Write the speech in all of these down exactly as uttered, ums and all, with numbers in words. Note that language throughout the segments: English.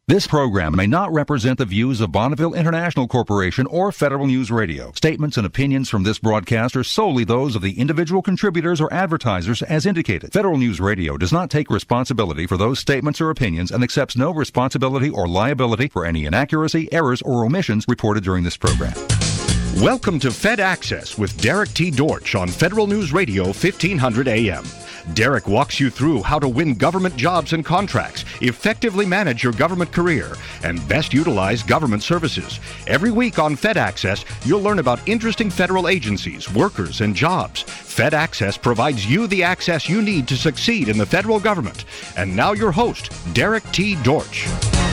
This program may not represent the views of Bonneville International Corporation or Federal News Radio. Statements and opinions from this broadcast are solely those of the individual contributors or advertisers as indicated. Federal News Radio does not take responsibility for those statements or opinions and accepts no responsibility or liability for any inaccuracy, errors, or omissions reported during this program. Welcome to Fed Access with Derek T. Dortch on Federal News Radio fifteen hundred A M. Derek walks you through how to win government jobs and contracts, effectively manage your government career, and best utilize government services. Every week on Fed Access, you'll learn about interesting federal agencies, workers, and jobs. Fed Access provides you the access you need to succeed in the federal government. And now your host, Derek T. Dortch.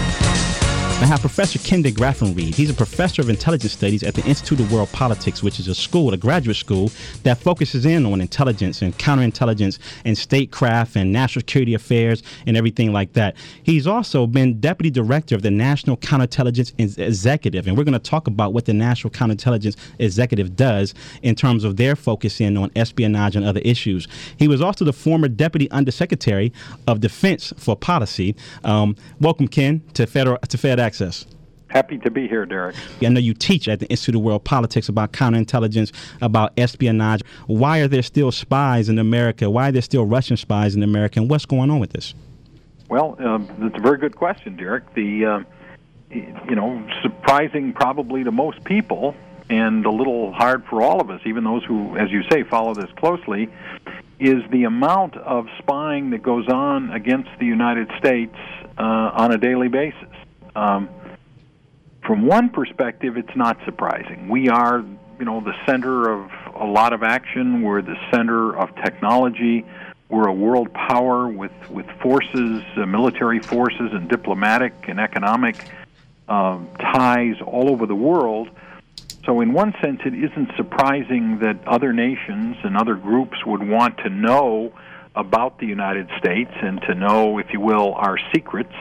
I have Professor Ken DeGraffenreid. He's a professor of intelligence studies at the Institute of World Politics, which is a school, a graduate school, that focuses in on intelligence and counterintelligence and statecraft and national security affairs and everything like that. He's also been deputy director of the National Counterintelligence Executive, and we're going to talk about what the National Counterintelligence Executive does in terms of their focus in on espionage and other issues. He was also the former deputy undersecretary of Defense for Policy. Um, welcome, Ken, to Federal to Fed Access. Access. Happy to be here, Derek. I know you teach at the Institute of World Politics about counterintelligence, about espionage. Why are there still spies in America? Why are there still Russian spies in America? And what's going on with this? Well, um, that's a very good question, Derek. The, uh, you know, surprising probably to most people and a little hard for all of us, even those who, as you say, follow this closely, is the amount of spying that goes on against the United States uh, on a daily basis. Um, from one perspective, it's not surprising. We are, you know, the center of a lot of action. We're the center of technology. We're a world power with, with forces, uh, military forces, and diplomatic and economic uh, ties all over the world. So in one sense, it isn't surprising that other nations and other groups would want to know about the United States and to know, if you will, our secrets.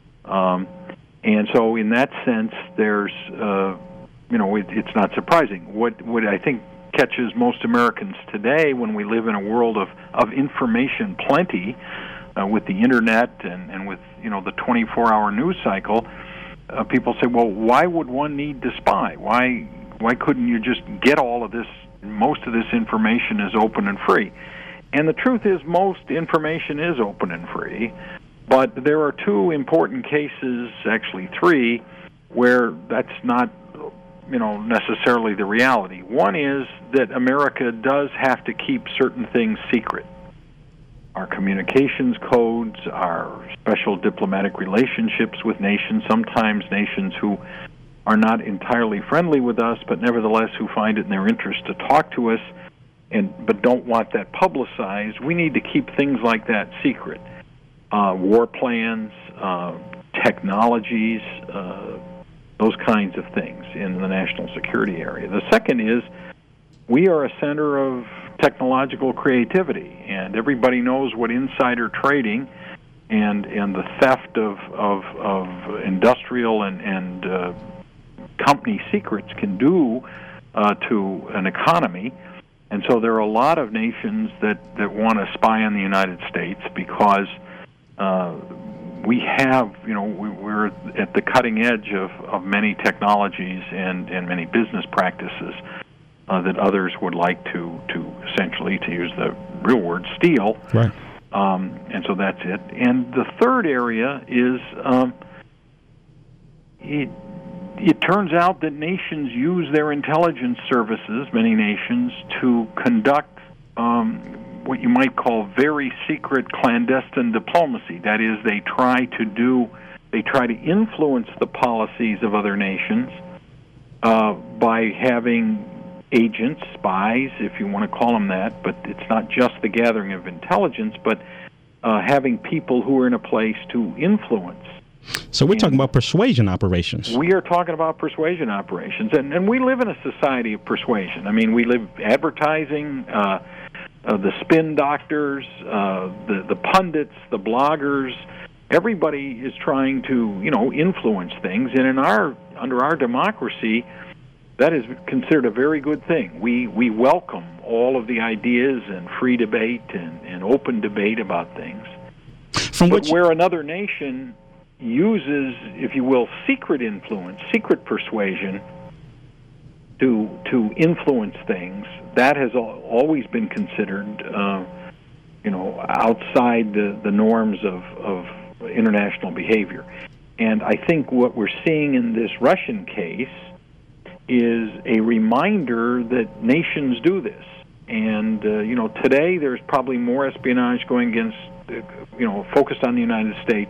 Um, And so, in that sense, there's, uh, you know, it, it's not surprising. What what I think catches most Americans today, when we live in a world of, of information plenty, uh, with the internet and, and with, you know, the twenty-four hour news cycle, uh, people say, well, why would one need to spy? Why why couldn't you just get all of this? Most of this information is open and free. And the truth is, most information is open and free. But there are two important cases, actually three, where that's not, you know, necessarily the reality. One is that America does have to keep certain things secret. Our communications codes, our special diplomatic relationships with nations, sometimes nations who are not entirely friendly with us, but nevertheless who find it in their interest to talk to us, and but don't want that publicized. We need to keep things like that secret. Uh, war plans, uh, technologies, uh, those kinds of things in the national security area. The second is we are a center of technological creativity, and everybody knows what insider trading and and the theft of of, of industrial and, and uh, company secrets can do uh, to an economy. And so there are a lot of nations that, that want to spy on the United States because Uh, we have, you know, we, we're at the cutting edge of, of many technologies and, and many business practices uh, that others would like to, to essentially, to use the real word, steal. Right. Um, and so that's it. And the third area is um, it, it turns out that nations use their intelligence services, many nations, to conduct um, what you might call very secret clandestine diplomacy. That is, they try to do, they try to influence the policies of other nations uh, by having agents, spies, if you want to call them that, but it's not just the gathering of intelligence, but uh, having people who are in a place to influence. So we're and talking about persuasion operations. We are talking about persuasion operations, and, and we live in a society of persuasion. I mean, we live advertising, uh, Uh, the spin doctors, uh, the, the pundits, the bloggers, everybody is trying to, you know, influence things. And in our under our democracy, that is considered a very good thing. We we welcome all of the ideas and free debate and, and open debate about things. From but which where another nation uses, if you will, secret influence, secret persuasion to to influence things. That has al- always been considered, uh, you know, outside the, the norms of, of international behavior. And I think what we're seeing in this Russian case is a reminder that nations do this. And, uh, you know, today there's probably more espionage going against, uh, you know, focused on the United States,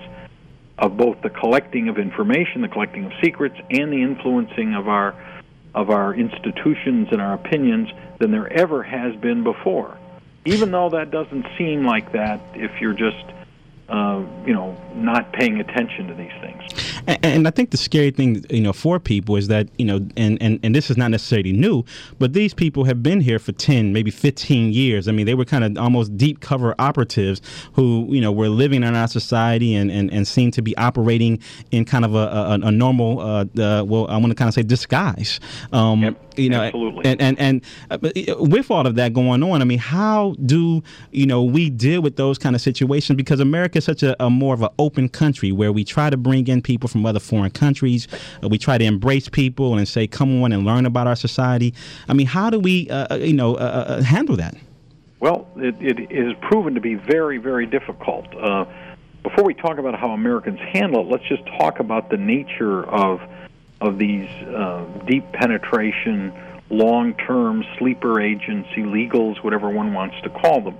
of both the collecting of information, the collecting of secrets, and the influencing of our of our institutions and our opinions than there ever has been before. Even though that doesn't seem like that if you're just, uh, you know, not paying attention to these things. And, and I think the scary thing, you know, for people is that, you know, and, and, and this is not necessarily new, but these people have been here for ten, maybe fifteen years. I mean, they were kind of almost deep cover operatives who, you know, were living in our society and, and, and seemed to be operating in kind of a, a, a normal, uh, uh, well, I want to kind of say disguise. Um, yep, you know, absolutely. And, and, and uh, with all of that going on, I mean, how do, you know, we deal with those kind of situations? Because America is such a, a more of an open country where we try to bring in people from other foreign countries. Uh, we try to embrace people and say, come on and learn about our society. I mean, how do we, uh, you know, uh, uh, handle that? Well, it, it is proven to be very, very difficult. Uh, before we talk about how Americans handle it, let's just talk about the nature of of these uh, deep penetration, long-term sleeper agents, illegals, whatever one wants to call them.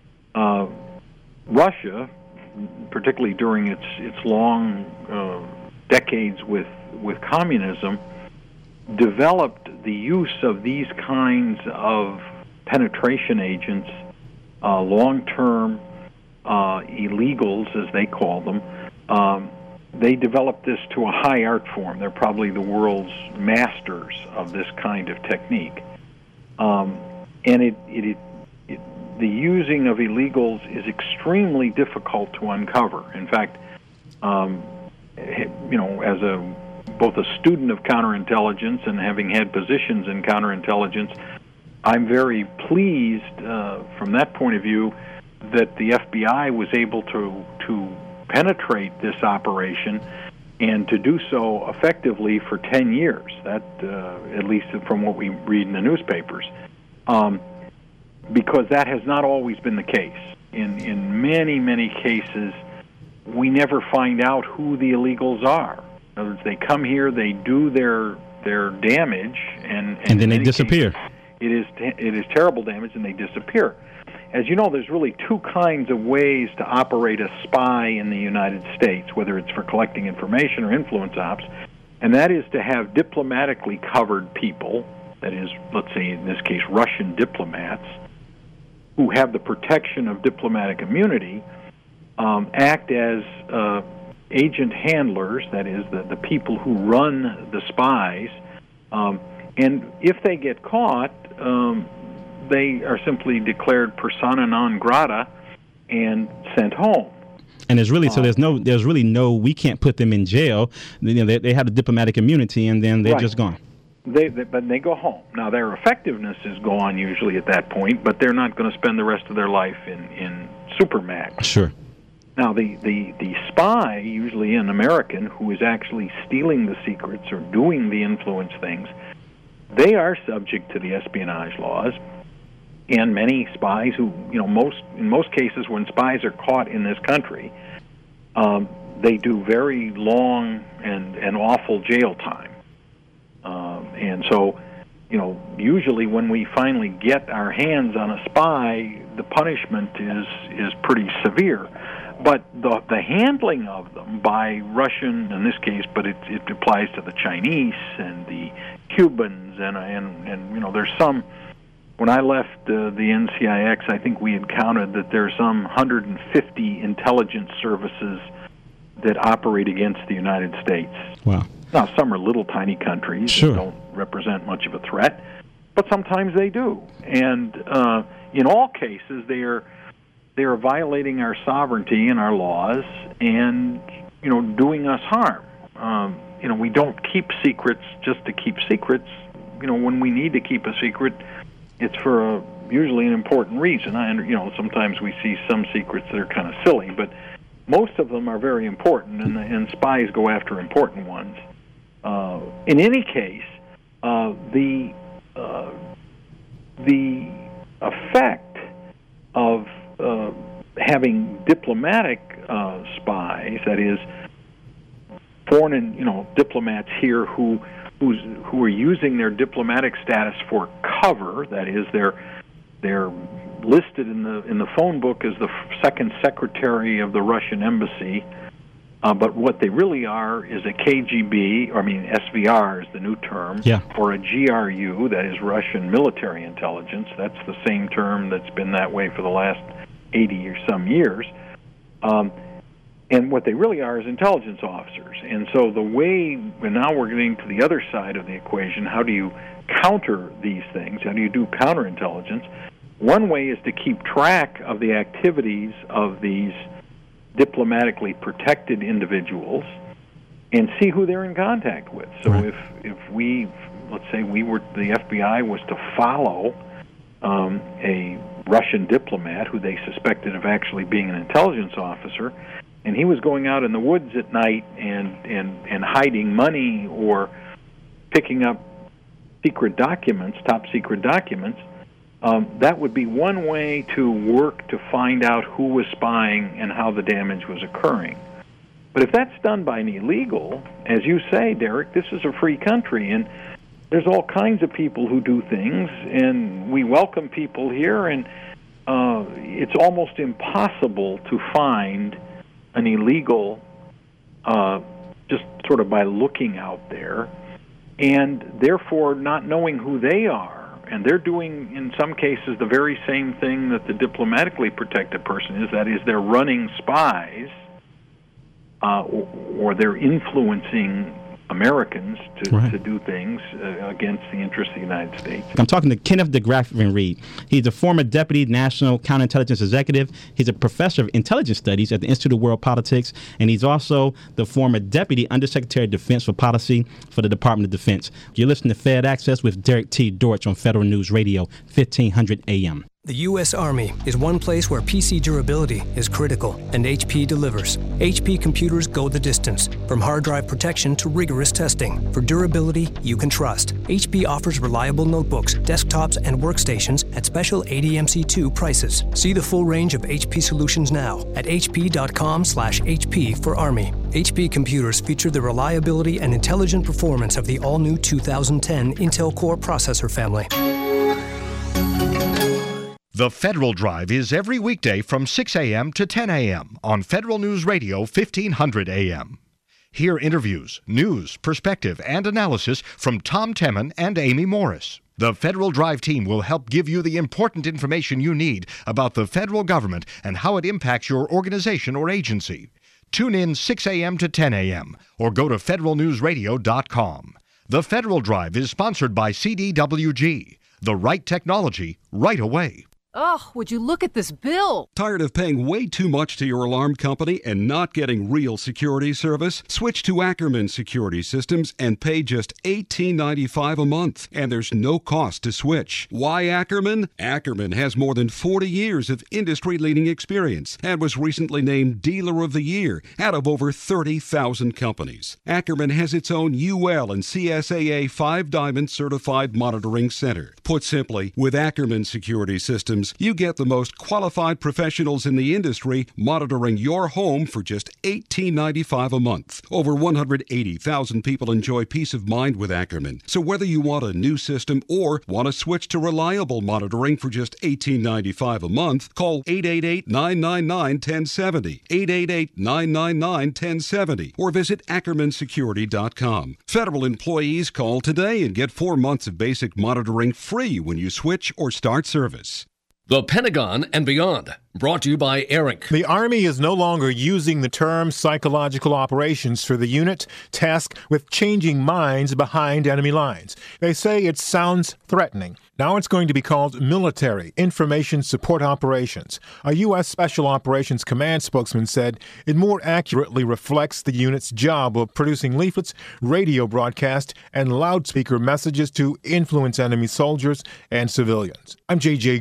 Uh, Russia, particularly during its its long uh, decades with with communism, developed the use of these kinds of penetration agents, uh, long-term uh, illegals, as they call them. Um, they developed this to a high art form. They're probably the world's masters of this kind of technique. Um, and it, it, it, it, the using of illegals is extremely difficult to uncover. In fact, um, you know, as a both a student of counterintelligence and having had positions in counterintelligence, I'm very pleased uh, from that point of view that the F B I was able to to penetrate this operation and to do so effectively for ten years. That, uh, at least from what we read in the newspapers, um, because that has not always been the case. In in many many cases, we never find out who the illegals are. In other words, they come here, they do their their damage, and and, and then they disappear. Cases, it is it is terrible damage, and they disappear. As you know, there's really two kinds of ways to operate a spy in the United States, whether it's for collecting information or influence ops, and that is to have diplomatically covered people, that is, let's say in this case, Russian diplomats, who have the protection of diplomatic immunity, um, act as uh, agent handlers, that is, the, the people who run the spies, um, and if they get caught, um, they are simply declared persona non grata and sent home. And there's really, so there's no, there's really no, we can't put them in jail. You know, they, they have the diplomatic immunity, and then they're right. just gone. They, they, but they go home. Now, their effectiveness is gone usually at that point, but they're not going to spend the rest of their life in, in Supermax. Sure. Now, the, the, the spy, usually an American, who is actually stealing the secrets or doing the influence things, they are subject to the espionage laws. And many spies who, you know, most in most cases when spies are caught in this country, um, they do very long and, and awful jail time. Um, and so, you know, usually when we finally get our hands on a spy, the punishment is is pretty severe. But the the handling of them by Russian, in this case, but it, it applies to the Chinese and the Cubans, and and, and you know, there's some. When I left uh, the N C I X, I think we had counted that there's some one hundred fifty intelligence services that operate against the United States. Wow. Now, some are little tiny countries sure. that don't represent much of a threat, but sometimes they do. And uh, in all cases, they are they are violating our sovereignty and our laws, and you know, doing us harm. Um, you know, we don't keep secrets just to keep secrets. You know, when we need to keep a secret, it's for a, usually an important reason. I, you know, sometimes we see some secrets that are kind of silly, but most of them are very important, and, and spies go after important ones. Uh, in any case, uh, the uh, the effect of uh, having diplomatic uh, spies, that is, foreign, you know, diplomats here who who's, who are using their diplomatic status for cover, that is, they're they're listed in the in the phone book as the second secretary of the Russian embassy, uh, but what they really are is a K G B, or I mean S V R is the new term, yeah. or a G R U, that is Russian military intelligence. That's the same term that's been that way for the last eighty or some years. Um, and what they really are is intelligence officers. And so the way, and now we're getting to the other side of the equation, how do you counter these things? How do you do counterintelligence? One way is to keep track of the activities of these diplomatically protected individuals and see who they're in contact with. So right. if if we, let's say we were, the F B I was to follow um, a Russian diplomat who they suspected of actually being an intelligence officer, and he was going out in the woods at night and, and, and hiding money or picking up secret documents, top secret documents, um, that would be one way to work to find out who was spying and how the damage was occurring. But if that's done by an illegal, as you say, Derek, this is a free country, and there's all kinds of people who do things, and we welcome people here, and uh, it's almost impossible to find an illegal uh, just sort of by looking out there, and therefore not knowing who they are. And they're doing, in some cases, the very same thing that the diplomatically protected person is, that is, they're running spies, uh, or, or they're influencing Americans to, right. to do things uh, against the interests of the United States. I'm talking to Kenneth DeGraffenreid Reed. He's a former Deputy National Counterintelligence Executive. He's a professor of intelligence studies at the Institute of World Politics, and he's also the former Deputy Undersecretary of Defense for Policy for the Department of Defense. You're listening to Fed Access with Derek T. Dortch on Federal News Radio, fifteen hundred A M. The U S. Army is one place where P C durability is critical, and H P delivers. H P computers go the distance, from hard drive protection to rigorous testing. For durability you can trust, H P offers reliable notebooks, desktops, and workstations at special A D M C two prices. See the full range of H P solutions now at h p dot com slash h p for Army. H P computers feature the reliability and intelligent performance of the all-new two thousand ten Intel Core processor family. The Federal Drive is every weekday from six a.m. to ten a.m. on Federal News Radio, fifteen hundred A M. Hear interviews, news, perspective, and analysis from Tom Temin and Amy Morris. The Federal Drive team will help give you the important information you need about the federal government and how it impacts your organization or agency. Tune in six a.m. to ten a.m. or go to federal news radio dot com. The Federal Drive is sponsored by C D W G. The right technology, right away. Ugh, would you look at this bill? Tired of paying way too much to your alarm company and not getting real security service? Switch to Ackerman Security Systems and pay just eighteen ninety-five a month. And there's no cost to switch. Why Ackerman? Ackerman has more than forty years of industry-leading experience and was recently named Dealer of the Year out of over thirty thousand companies. Ackerman has its own U L and C S A A five Diamond Certified Monitoring Center. Put simply, with Ackerman Security Systems, you get the most qualified professionals in the industry monitoring your home for just eighteen ninety-five a month. Over one hundred eighty thousand people enjoy peace of mind with Ackerman. So whether you want a new system or want to switch to reliable monitoring for just eighteen ninety-five a month, call eight eight eight, nine nine nine, one zero seven zero, eight eight eight, nine nine nine, one zero seven zero, or visit ackerman security dot com. Federal employees call today and get four months of basic monitoring free when you switch or start service. The Pentagon and Beyond, brought to you by ARINC. The Army is no longer using the term psychological operations for the unit tasked with changing minds behind enemy lines. They say it sounds threatening. Now it's going to be called Military Information Support Operations. A U S Special Operations Command spokesman said it more accurately reflects the unit's job of producing leaflets, radio broadcasts, and loudspeaker messages to influence enemy soldiers and civilians. I'm J J Green.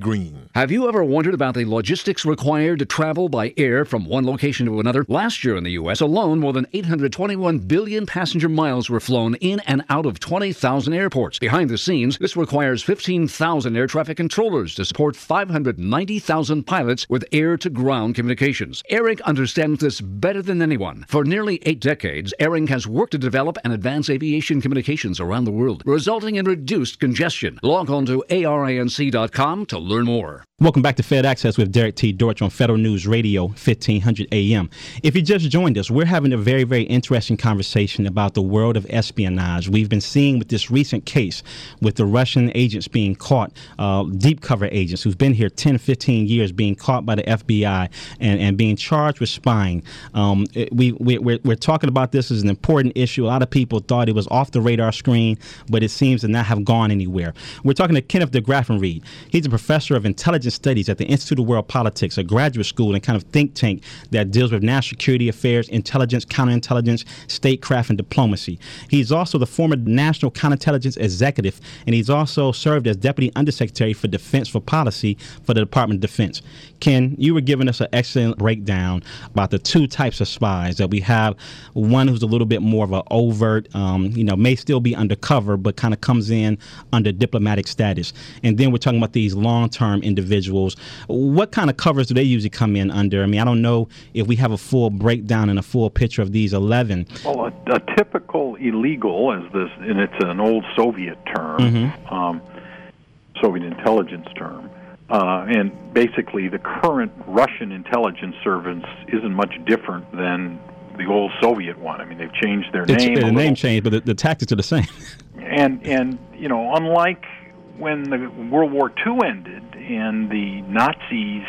Have you ever wondered about the logistics required to travel by air from one location to another? Last year in the U S alone, more than eight hundred twenty-one billion passenger miles were flown in and out of twenty thousand airports. Behind the scenes, this requires fifteen thousand air traffic controllers to support five hundred ninety thousand pilots with air-to-ground communications. ARINC understands this better than anyone. For nearly eight decades, ARINC has worked to develop and advance aviation communications around the world, resulting in reduced congestion. Log on to A R I N C dot com to learn more. Welcome back to Fed Access with Derek T. Dortch on Federal News Radio, fifteen hundred A M. If you just joined us, we're having a very, very interesting conversation about the world of espionage. We've been seeing with this recent case with the Russian agents being caught, uh, deep cover agents who've been here ten, fifteen years, being caught by the F B I and, and being charged with spying. Um, it, we, we, we're, we're talking about this as an important issue. A lot of people thought it was off the radar screen, but it seems to not have gone anywhere. We're talking to Kenneth de Graffenried. He's a professor of intelligence studies at the Institute of World Politics, a graduate school and kind of think tank that deals with national security affairs, intelligence, counterintelligence, statecraft, and diplomacy. He's also the former National Counterintelligence Executive, and he's also served as Deputy Undersecretary for Defense for Policy for the Department of Defense. Ken, you were giving us an excellent breakdown about the two types of spies that we have. One who's a little bit more of an overt, um, you know, may still be undercover, but kind of comes in under diplomatic status. And then we're talking about these long-term individuals. What kind of covers do they usually come in under? I mean, I don't know if we have a full breakdown and a full picture of these eleven. Well, a, a typical illegal, as this, and it's an old Soviet term, mm-hmm. um, Soviet intelligence term, uh, and basically the current Russian intelligence service isn't much different than the old Soviet one. I mean, they've changed their it's, name. The name changed, but the, the tactics are the same. and and you know, unlike when the World War Two ended and the Nazis,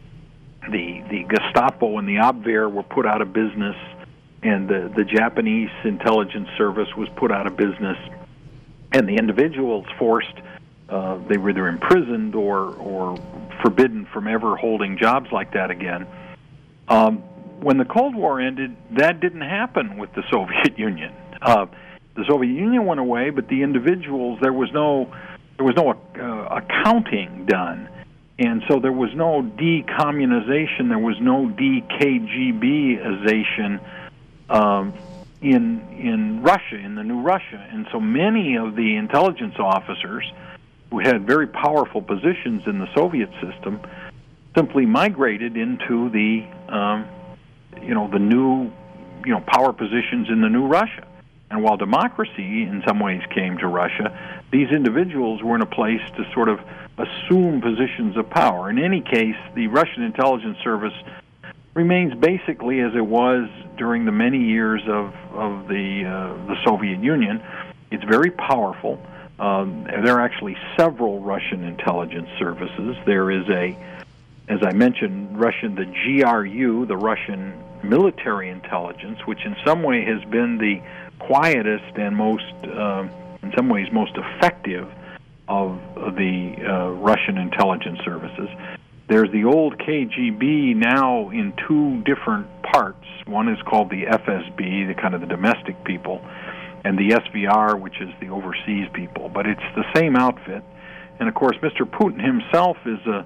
the the Gestapo and the Abwehr were put out of business, and the, the Japanese intelligence service was put out of business, and the individuals forced, uh, they were either imprisoned or, or forbidden from ever holding jobs like that again. Um, when the Cold War ended, that didn't happen with the Soviet Union. Uh, the Soviet Union went away, but the individuals, there was no... There was no uh, accounting done, and so there was no decommunization, there was no D K G B-ization um, in in Russia, in the new Russia. And so many of the intelligence officers who had very powerful positions in the Soviet system simply migrated into the um, you know the new you know power positions in the new Russia. And while democracy in some ways came to Russia, these individuals were in a place to sort of assume positions of power. In any case, the Russian intelligence service remains basically as it was during the many years of, of the, uh, the Soviet Union. It's very powerful. Um, there are actually several Russian intelligence services. There is a, as I mentioned, Russian, the G R U, the Russian military intelligence, which in some way has been the quietest and most, uh, in some ways, most effective of the uh, Russian intelligence services. There's the old K G B now in two different parts. One is called the F S B, the kind of the domestic people, and the S V R, which is the overseas people. But it's the same outfit. And of course, Mister Putin himself is a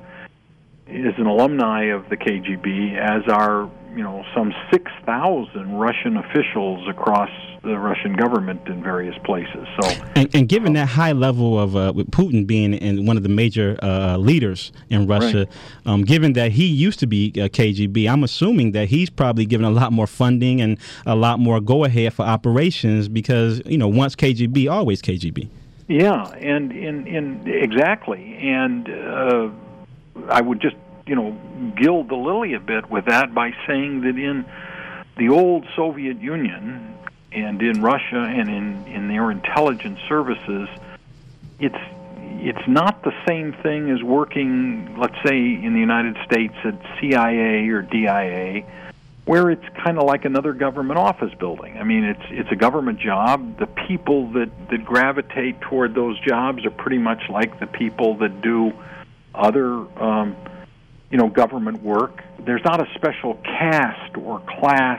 is an alumni of the K G B, as are you know some six thousand Russian officials across the Russian government in various places. So, and, and given that high level of uh, with Putin being in one of the major uh, leaders in Russia, right. um, given that he used to be uh, K G B, I'm assuming that he's probably given a lot more funding and a lot more go-ahead for operations because you know once K G B, always K G B. Yeah, and in in exactly, and uh, I would just you know gild the lily a bit with that by saying that in the old Soviet Union and in Russia and in, in their intelligence services, it's it's not the same thing as working, let's say, in the United States at C I A or D I A, where it's kind of like another government office building. I mean, it's it's a government job. The people that, that gravitate toward those jobs are pretty much like the people that do other, um, you know, government work. There's not a special caste or class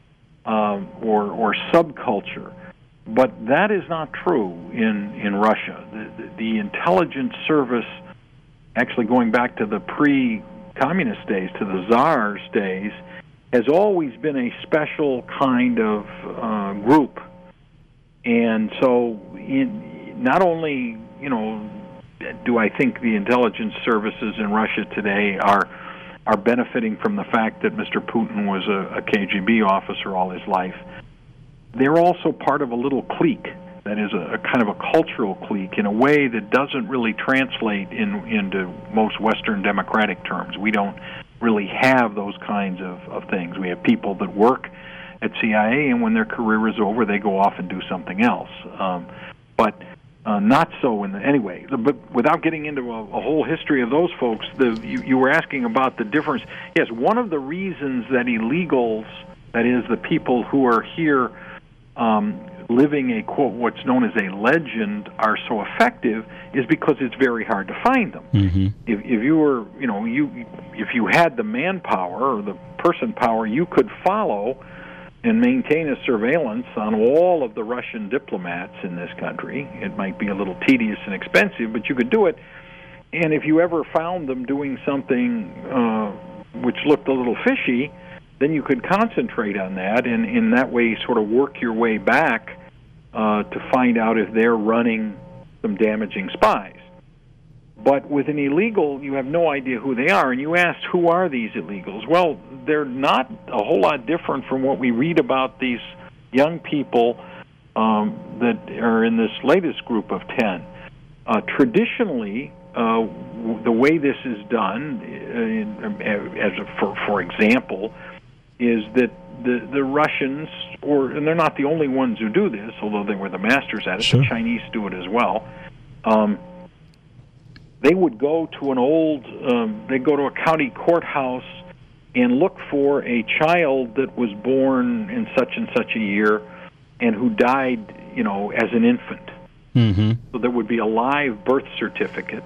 Um, or, or subculture. But that is not true in, in Russia. The, the, the intelligence service actually going back to the pre-communist days, to the Tsars days, has always been a special kind of uh, group. And so in, not only, you know, do I think the intelligence services in Russia today are are benefiting from the fact that Mister Putin was a, a K G B officer all his life, they're also part of a little clique that is a, a kind of a cultural clique in a way that doesn't really translate in, into most Western democratic terms. We don't really have those kinds of, of things. We have people that work at C I A, and when their career is over, they go off and do something else. Um, but uh, not so in the, anyway. The, but without getting into a, a whole history of those folks, the, you, you were asking about the difference. Yes, one of the reasons that illegals, that is, the people who are here um, living a, quote, what's known as a legend, are so effective is because it's very hard to find them. Mm-hmm. If, if you were, you know, you if you had the manpower or the person power, you could follow and maintain a surveillance on all of the Russian diplomats in this country. It might be a little tedious and expensive, but you could do it. And if you ever found them doing something uh, which looked a little fishy, then you could concentrate on that, and in that way sort of work your way back uh, to find out if they're running some damaging spies. But with an illegal, you have no idea who they are. And you asked, who are these illegals? Well, they're not a whole lot different from what we read about these young people um, that are in this latest group of ten. Uh, traditionally, uh, w- the way this is done, uh, as a, for, for example, is that the, the Russians, or and they're not the only ones who do this, although they were the masters at it, sure. The Chinese do it as well. Um, they would go to an old, um, they go to a county courthouse and look for a child that was born in such and such a year and who died, you know, as an infant. Mm-hmm. So there would be a live birth certificate.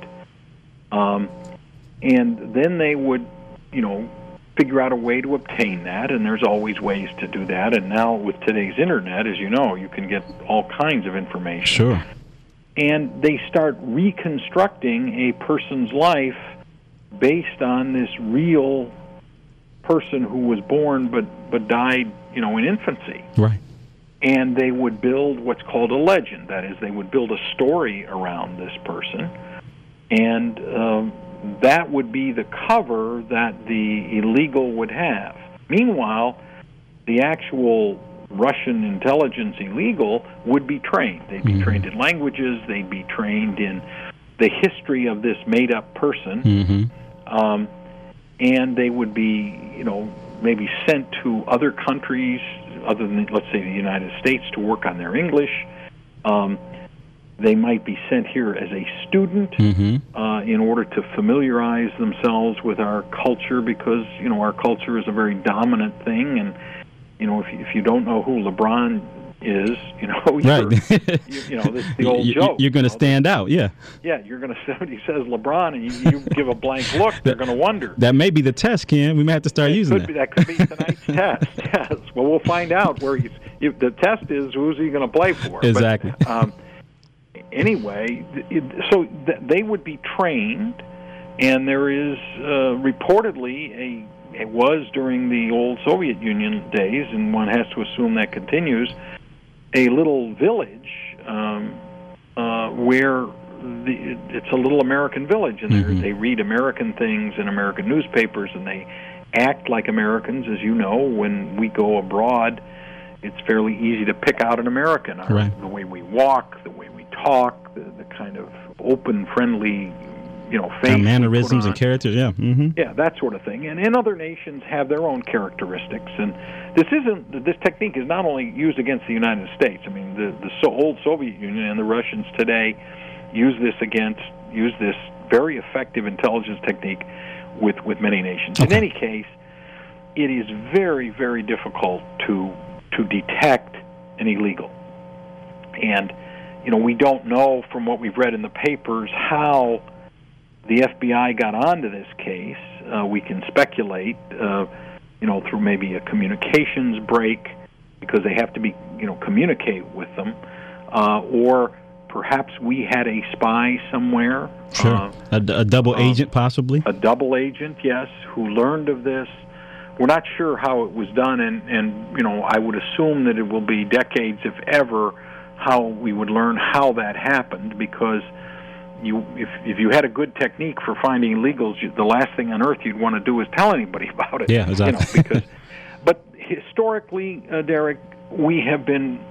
Um, and then they would, you know, figure out a way to obtain that, and there's always ways to do that. And now with today's internet, as you know, you can get all kinds of information. Sure. And they start reconstructing a person's life based on this real person who was born but, but died, you know, in infancy. Right. And they would build what's called a legend. That is, they would build a story around this person, and um, that would be the cover that the illegal would have. Meanwhile, the actual Russian intelligence illegal would be trained. They'd be mm-hmm. trained in languages. They'd be trained in the history of this made-up person. Mm-hmm. Um, and they would be, you know, maybe sent to other countries other than, let's say, the United States to work on their English. Um, they might be sent here as a student mm-hmm. uh, in order to familiarize themselves with our culture, because, you know, our culture is a very dominant thing, and you know, if you, if you don't know who LeBron is, you know, right. you, you know, this is the old you, joke. You're going to you know, stand out, yeah. Yeah, you're going to, somebody says LeBron, and you, you give a blank look, they're going to wonder. That may be the test, Ken. We may have to start it using could that. Be, that could be tonight's test, yes. Well, we'll find out where he's, if the test is, who's he going to play for? Exactly. But, um, anyway, it, so th- they would be trained, and there is uh, reportedly a It was during the old Soviet Union days, and one has to assume that continues, a little village um, uh, where the, it's a little American village, and mm-hmm. they read American things in American newspapers, and they act like Americans. As you know, when we go abroad, it's fairly easy to pick out an American. Our, right. The way we walk, the way we talk, the, the kind of open, friendly, you know, face, mannerisms and characters, yeah, mm-hmm. yeah, that sort of thing. And, and other nations have their own characteristics. And this isn't this technique is not only used against the United States. I mean, the the so old Soviet Union and the Russians today use this against use this very effective intelligence technique with with many nations. Okay. In any case, it is very very difficult to to detect an illegal. And you know, we don't know from what we've read in the papers how the F B I got onto this case. Uh, we can speculate, uh, you know, through maybe a communications break, because they have to be, you know, communicate with them, uh, or perhaps we had a spy somewhere. Sure. Uh, a, a double uh, agent, possibly? A double agent, yes, who learned of this. We're not sure how it was done, and, and you know, I would assume that it will be decades, if ever, how we would learn how that happened, because you, if if you had a good technique for finding illegals, you, the last thing on earth you'd want to do is tell anybody about it. Yeah, exactly. You know, because, but historically, uh, Derek, we have been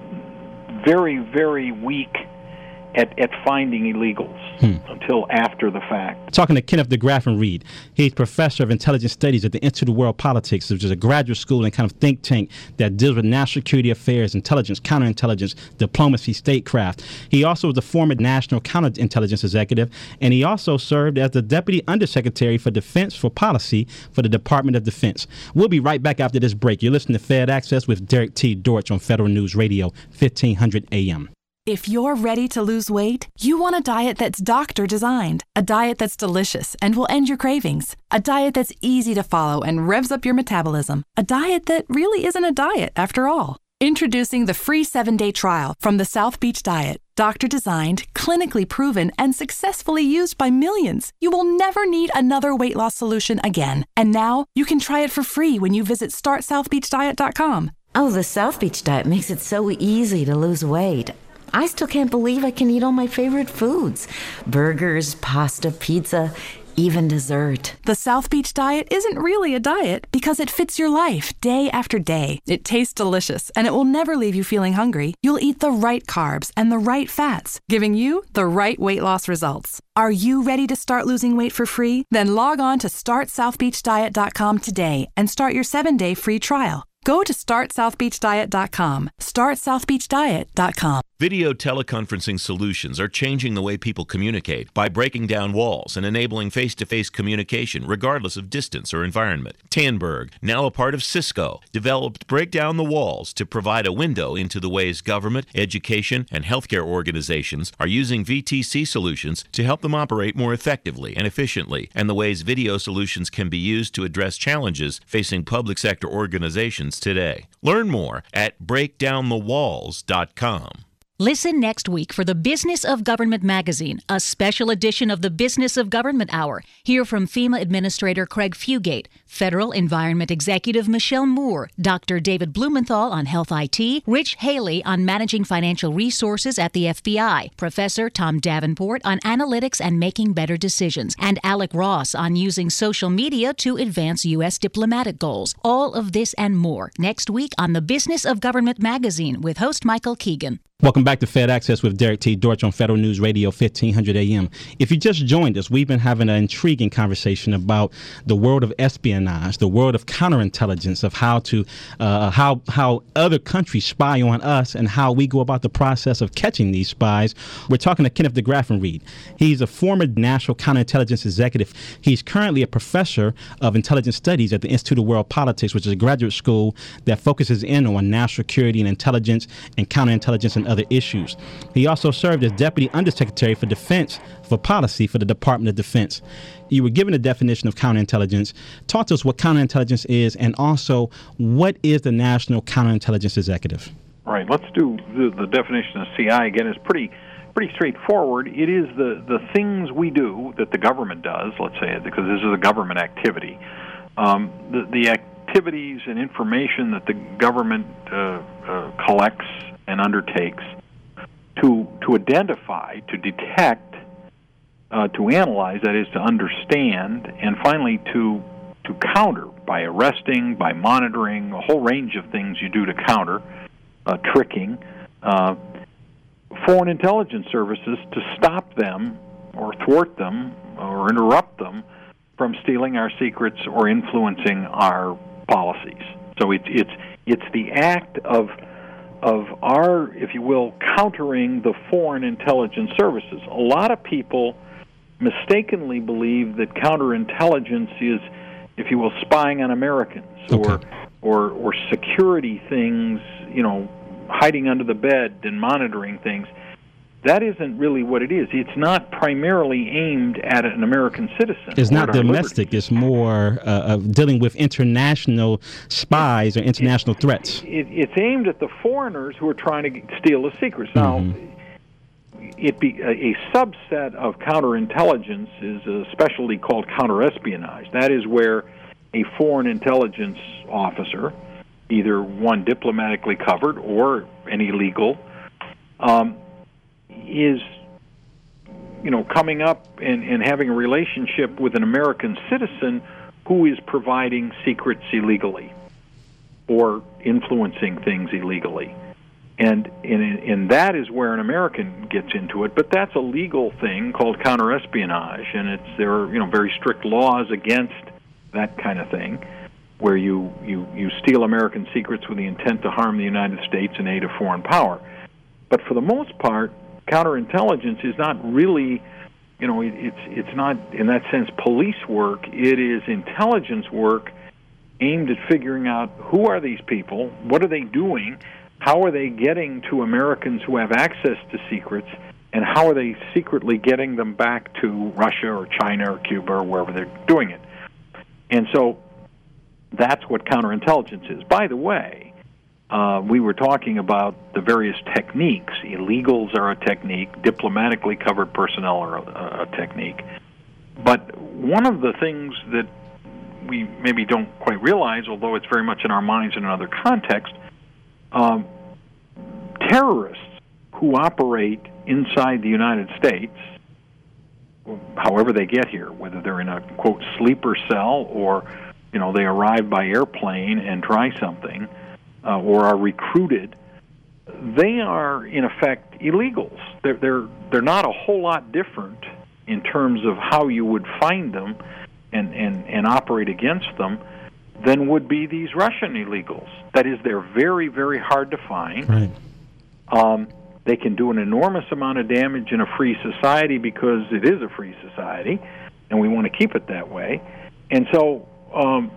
very, very weak at, at finding illegals hmm. until after the fact. Talking to Kenneth DeGraffin Reed. He's professor of intelligence studies at the Institute of World Politics, which is a graduate school and kind of think tank that deals with national security affairs, intelligence, counterintelligence, diplomacy, statecraft. He also was a former national counterintelligence executive, and he also served as the Deputy Undersecretary for Defense for Policy for the Department of Defense. We'll be right back after this break. You're listening to Fed Access with Derek T. Dortch on Federal News Radio, fifteen hundred A M. If you're ready to lose weight, you want a diet that's doctor-designed, a diet that's delicious and will end your cravings, a diet that's easy to follow and revs up your metabolism, a diet that really isn't a diet after all. Introducing the free seven-day trial from the South Beach Diet. Doctor-designed, clinically proven, and successfully used by millions. You will never need another weight loss solution again. And now you can try it for free when you visit start south beach diet dot com. Oh, the South Beach Diet makes it so easy to lose weight. I still can't believe I can eat all my favorite foods. Burgers, pasta, pizza, even dessert. The South Beach Diet isn't really a diet because it fits your life day after day. It tastes delicious and it will never leave you feeling hungry. You'll eat the right carbs and the right fats, giving you the right weight loss results. Are you ready to start losing weight for free? Then log on to start south beach diet dot com today and start your seven-day free trial. Go to start south beach diet dot com. start south beach diet dot com. Video teleconferencing solutions are changing the way people communicate by breaking down walls and enabling face-to-face communication regardless of distance or environment. Tandberg, now a part of Cisco, developed Break Down the Walls to provide a window into the ways government, education, and healthcare organizations are using V T C solutions to help them operate more effectively and efficiently, and the ways video solutions can be used to address challenges facing public sector organizations today. Learn more at break down the walls dot com. Listen next week for the Business of Government magazine, a special edition of the Business of Government Hour. Hear from FEMA Administrator Craig Fugate, Federal Environment Executive Michelle Moore, Doctor David Blumenthal on Health I T, Rich Haley on Managing Financial Resources at the F B I, Professor Tom Davenport on Analytics and Making Better Decisions, and Alec Ross on using social media to advance U S diplomatic goals. All of this and more next week on the Business of Government magazine with host Michael Keegan. Welcome back to Fed Access with Derek T. Dortch on Federal News Radio, fifteen hundred A M. If you just joined us, we've been having an intriguing conversation about the world of espionage, the world of counterintelligence, of how to uh, how how other countries spy on us and how we go about the process of catching these spies. We're talking to Kenneth DeGraffin Reed. He's a former national counterintelligence executive. He's currently a professor of intelligence studies at the Institute of World Politics, which is a graduate school that focuses in on national security and intelligence and counterintelligence and other issues. He also served as Deputy Undersecretary for Defense for Policy for the Department of Defense. You were given a definition of counterintelligence. Talk to us what counterintelligence is, and also what is the National Counterintelligence Executive? All right, let's do the, the definition of C I again. It's pretty pretty straightforward. It is the, the things we do that the government does, let's say, because this is a government activity. Um, the, the activities and information that the government uh, uh, collects and undertakes to to identify, to detect, uh, to analyze, that is, to understand, and finally to to counter by arresting, by monitoring, a whole range of things you do to counter, uh, tricking, uh, foreign intelligence services to stop them or thwart them or interrupt them from stealing our secrets or influencing our policies. So it's it's it's the act of of our, if you will, countering the foreign intelligence services. A lot of people mistakenly believe that counterintelligence is, if you will, spying on Americans, okay. or or or security things, you know, hiding under the bed and monitoring things. That isn't really what it is. It's not primarily aimed at an American citizen. It's not domestic. It's more uh, of dealing with international spies or international it, threats. It, it's aimed at the foreigners who are trying to steal the secrets. Now, mm-hmm. it be a, a subset of counterintelligence is a specialty called counterespionage. That is where a foreign intelligence officer, either one diplomatically covered or an illegal, um, is, you know, coming up and, and having a relationship with an American citizen who is providing secrets illegally or influencing things illegally. And, and, and that is where an American gets into it. But that's a legal thing called counterespionage, and it's there are, you know, very strict laws against that kind of thing, where you, you, you steal American secrets with the intent to harm the United States and aid a foreign power. But for the most part, counterintelligence is not really, you know, it, it's it's not, in that sense, police work. It is intelligence work aimed at figuring out who are these people, what are they doing, how are they getting to Americans who have access to secrets, and how are they secretly getting them back to Russia or China or Cuba or wherever they're doing it. And so that's what counterintelligence is. By the way, uh, we were talking about the various techniques. Illegals are a technique. Diplomatically covered personnel are a, a technique. But one of the things that we maybe don't quite realize, although it's very much in our minds in another context, um, terrorists who operate inside the United States, however they get here, whether they're in a, quote, sleeper cell or, you know, they arrive by airplane and try something, uh, or are recruited, they are, in effect, illegals. They're, they're, they're not a whole lot different in terms of how you would find them and, and, and operate against them than would be these Russian illegals. That is, they're very, very hard to find. Right. Um, they can do an enormous amount of damage in a free society because it is a free society, and we want to keep it that way. And so, um,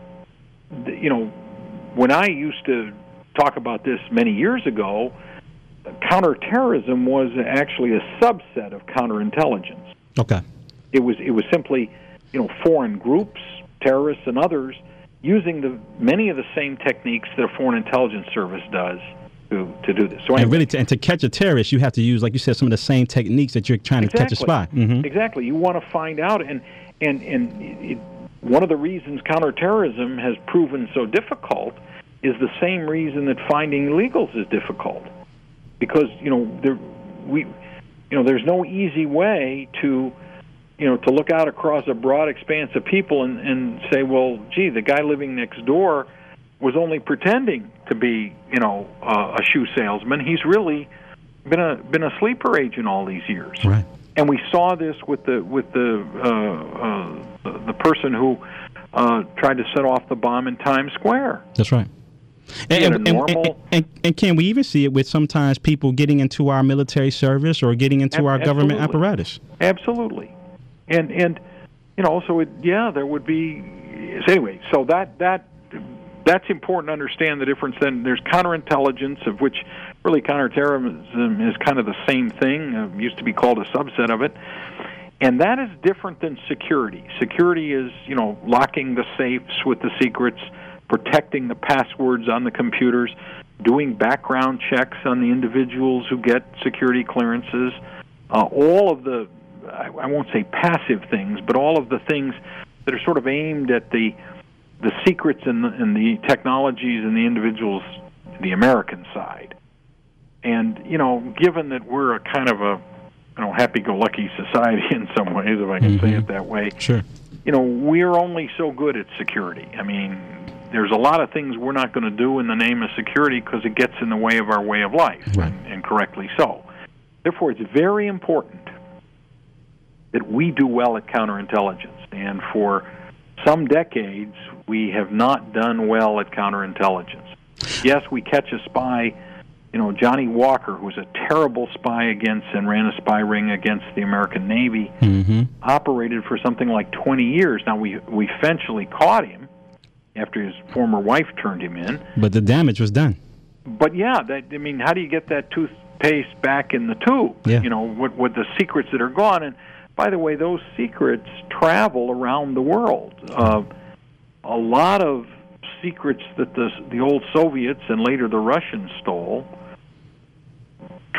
you know, when I used to talk about this many years ago, counterterrorism was actually a subset of counterintelligence. Okay. It was it was simply, you know, foreign groups, terrorists and others, using the many of the same techniques that a foreign intelligence service does to, to do this. So anyway, and really, to, and to catch a terrorist, you have to use, like you said, some of the same techniques that you're trying exactly. to catch a spy. Mm-hmm. Exactly. You want to find out, and and and it, one of the reasons counterterrorism has proven so difficult is the same reason that finding illegals is difficult, because you know there we you know there's no easy way to. You know, to look out across a broad expanse of people and, and say, well, gee, the guy living next door was only pretending to be, you know, uh, a shoe salesman. He's really been a been a sleeper agent all these years. Right. And we saw this with the with the uh, uh, the, the person who uh, tried to set off the bomb in Times Square. That's right. And, and, normal... and, and, and can we even see it with sometimes people getting into our military service or getting into Ab- our government absolutely. apparatus? Absolutely. And, and you know, so, it, yeah, there would be... So anyway, so that that that's important to understand the difference. Then there's counterintelligence, of which really counterterrorism is kind of the same thing. It used to be called a subset of it. And that is different than security. Security is, you know, locking the safes with the secrets, protecting the passwords on the computers, doing background checks on the individuals who get security clearances, uh, all of the... I won't say passive things, but all of the things that are sort of aimed at the the secrets and the, and the technologies and the individuals, the American side. And, you know, given that we're a kind of a, you know, happy-go-lucky society in some ways, if I can mm-hmm. say it that way, sure. you know, we're only so good at security. I mean, there's a lot of things we're not going to do in the name of security because it gets in the way of our way of life, right. and, and correctly so. Therefore, it's very important that we do well at counterintelligence. And for some decades, we have not done well at counterintelligence. Yes, we catch a spy, you know, Johnny Walker, who was a terrible spy against and ran a spy ring against the American Navy, mm-hmm. operated for something like twenty years. Now, we we eventually caught him after his former wife turned him in. But the damage was done. But, yeah, that, I mean, how do you get that toothpaste back in the tube? Yeah. You know, with, with the secrets that are gone. And by the way, those secrets travel around the world. Uh, a lot of secrets that the the old Soviets and later the Russians stole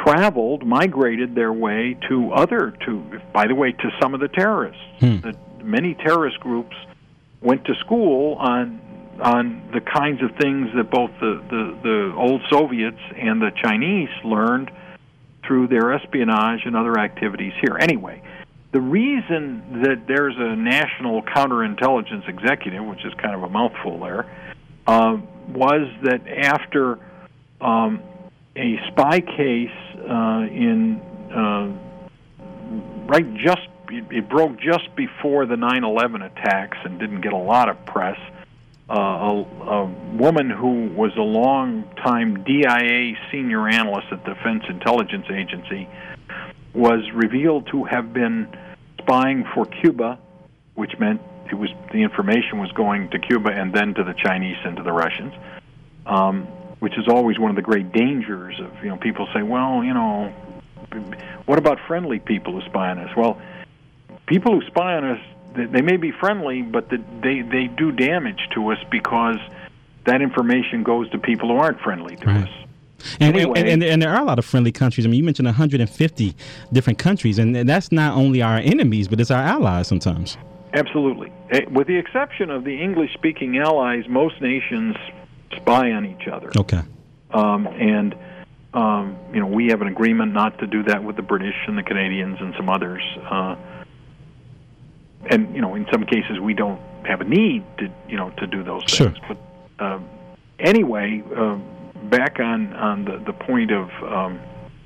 traveled, migrated their way to other, to by the way, to some of the terrorists. Hmm. The, many terrorist groups went to school on on the kinds of things that both the, the, the old Soviets and the Chinese learned through their espionage and other activities here. Anyway, the reason that there's a national counterintelligence executive, which is kind of a mouthful there, uh, was that after um, a spy case uh, in uh, right just it, it broke just before the nine eleven attacks and didn't get a lot of press. Uh, a, a woman who was a long-time D I A senior analyst at the Defense Intelligence Agency was revealed to have been spying for Cuba, which meant it was the information was going to Cuba and then to the Chinese and to the Russians, um, which is always one of the great dangers of, you know, people say, well, you know, what about friendly people who spy on us? Well, people who spy on us, they may be friendly, but they they do damage to us because that information goes to people who aren't friendly to right. us. And, anyway, and, and, and there are a lot of friendly countries. I mean, you mentioned one hundred fifty different countries, and that's not only our enemies, but it's our allies sometimes. Absolutely. With the exception of the English-speaking allies, most nations spy on each other. Okay. Um, and, um, you know, we have an agreement not to do that with the British and the Canadians and some others. Uh, and, you know, in some cases we don't have a need to, you know, to do those things. Sure. But uh, anyway, uh, back on, on the, the point of um,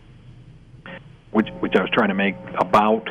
which which I was trying to make about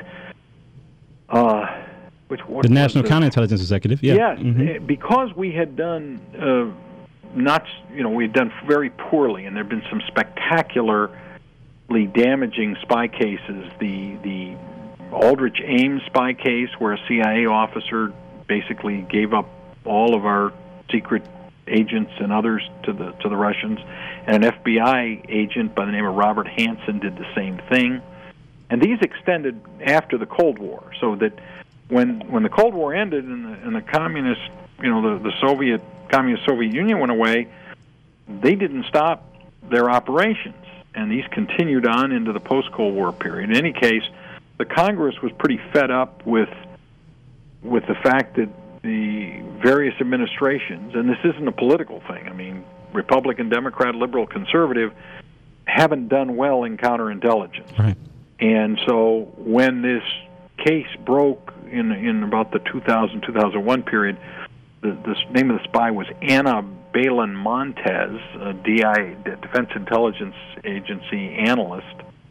uh, which what the National the, Counterintelligence Executive. Yeah. Yes, mm-hmm. because we had done uh, not you know we had done very poorly, and there have been some spectacularly damaging spy cases. The the Aldrich Ames spy case, where a C I A officer basically gave up all of our secret agents and others to the to the Russians, and an F B I agent by the name of Robert Hansen did the same thing. And these extended after the Cold War, so that when when the Cold War ended and the, and the communist, you know, the, the Soviet communist Soviet Union went away, they didn't stop their operations, and these continued on into the post-Cold War period. In any case, the Congress was pretty fed up with with the fact that the various administrations, and this isn't a political thing, I mean, Republican, Democrat, liberal, conservative, haven't done well in counterintelligence. Right. And so when this case broke in in about the two thousand, two thousand one period, the, the name of the spy was Ana Belén Montes, a D I, Defense Intelligence Agency analyst,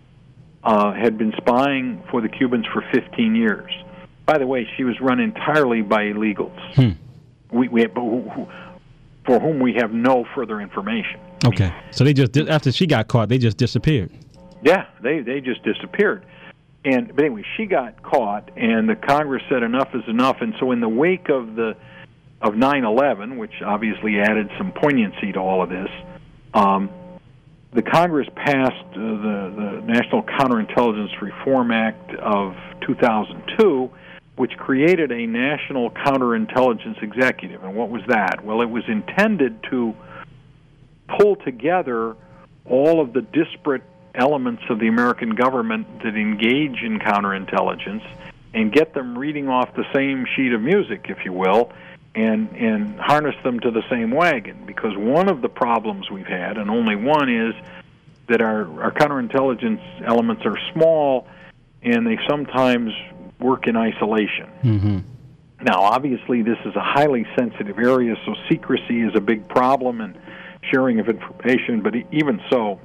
uh, had been spying for the Cubans for fifteen years. By the way, she was run entirely by illegals, hmm. we, we but who, who, for whom we have no further information. Okay, so they just after she got caught, they just disappeared. Yeah, they they just disappeared. And but anyway, she got caught, and the Congress said enough is enough. And so in the wake of the of nine eleven, which obviously added some poignancy to all of this, um, the Congress passed uh, the the National Counterintelligence Reform Act of two thousand two, which created a National Counterintelligence Executive. And what was that? Well, it was intended to pull together all of the disparate elements of the American government that engage in counterintelligence and get them reading off the same sheet of music, if you will, and and harness them to the same wagon. Because one of the problems we've had, and only one, is that our, our counterintelligence elements are small and they sometimes work in isolation. Mm-hmm. Now, obviously, this is a highly sensitive area, so secrecy is a big problem and sharing of information, but even so,